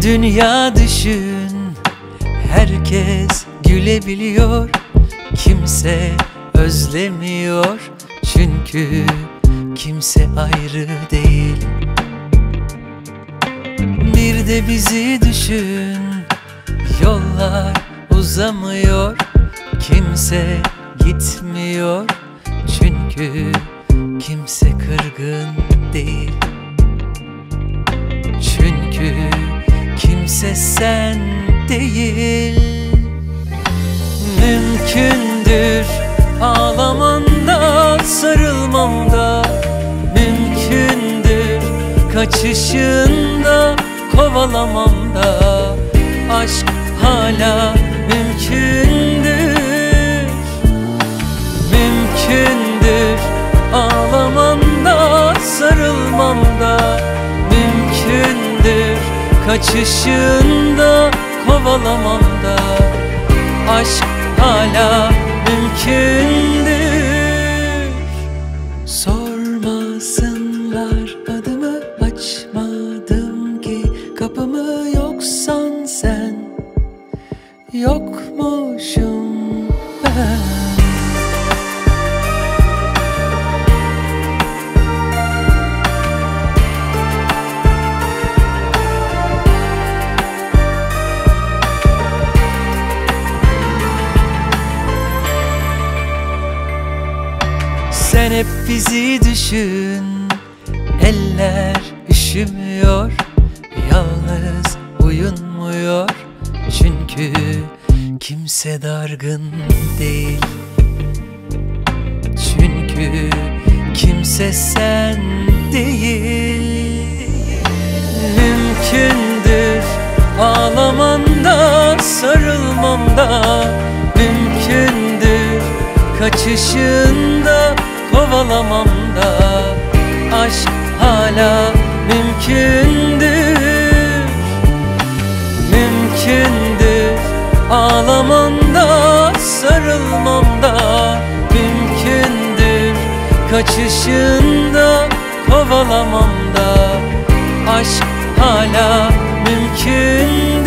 dünya düşün, herkes gülebiliyor, kimse özlemiyor, çünkü kimse ayrı değil. Bir de bizi düşün, yollar uzamıyor, kimse gitmiyor, çünkü kimse kırgın değil. Çünkü kimse sen değil. Mümkündür ağlamanda, sarılmamda, mümkündür kaçışında, kovalamamda. Aşk hala mümkündür. Mümkündür ağlamanda, sarılmamda, mümkündür kaçışında, kovalamamda. Aşk hala mümkündür. Sormasınlar adımı, açmadım ki kapımı, yoksan sen, yokmuşum ben. Sen hep bizi düşün, eller üşümüyor, yalnız uyunmuyor, çünkü kimse dargın değil. Çünkü kimse sen değil. Mümkündür ağlamanda, sarılmamda, mümkündür kaçışında, kovalamamda. Aşk hala mümkündür. Mümkündür ağlamamda, sarılmamda, mümkündür kaçışında, kovalamamda. Aşk hala mümkündür.